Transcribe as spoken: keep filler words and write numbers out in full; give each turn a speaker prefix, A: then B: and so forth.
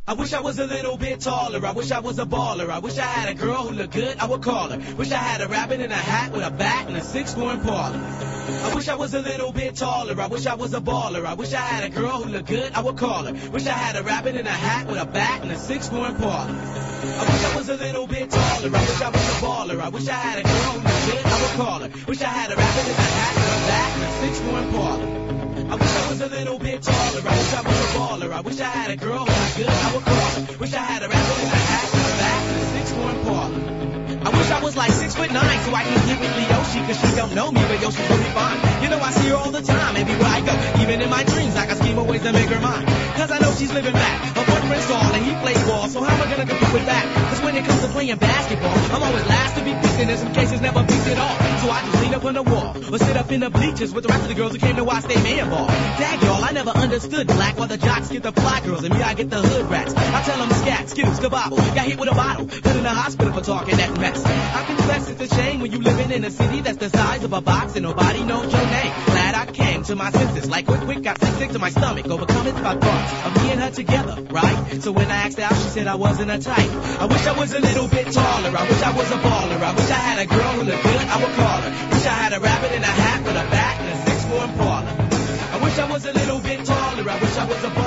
A: I wish I was a little bit taller. I wish I was a baller. I wish I had a girl who looked good, I would call her. Wish I had a rabbit in a hat with a bat and a six-foot parlor. I wish I was a little bit taller. I wish I was a baller. I wish I had a girl who looked good, I would call her. Wish I had a rabbit in a hat with a bat and a six-foot parlor. I wish I was a little bit taller. I wish I was a baller. I wish I had a girl who looked good, I would call her. Wish I had a rabbit in a hat with a bat and a six-foot parlor. I wish I was a little bit taller. I wish I was a baller. I wish I had a girl who looked good, I would call her. Wish I had a rabbit in a hat with a bat and a six-foot parlor. I wish I was like six foot nine so I can get with Leoshi, cause she don't know me, but yo, she's really fine. You know I see her all the time, everywhere I go. Even in my dreams, I can scheme of ways to make her mine. Cause I know she's living back. Her boyfriend's tall and he plays ball, so how am I gonna compete with that? Cause when it comes to playing basketball, I'm always last to be picked, and in some cases never beat at all. So I just lean up on the wall, or sit up in the bleachers with the rest of the girls who came to watch they man ball. Dag y'all, I never understood black, while the jocks get the fly girls, and me I get the hood rats. I tell them scat, skittles, kabobble, got hit with a bottle, put in the hospital for talking that mess. I confess it's a shame when you living in a city that's the size of a box and nobody knows your name. Glad I came to my senses, like quick, quick, got sick, sick to my stomach, overcome it by thoughts of me and her together, right? So when I asked out, she said I wasn't a type. I wish I was a little bit taller, I wish I was a baller, I wish I had a girl who looked good, I would call her. Wish I had a rabbit in a hat with a bat and a six-foot parlor. I wish I was a little bit taller, I wish I was a baller.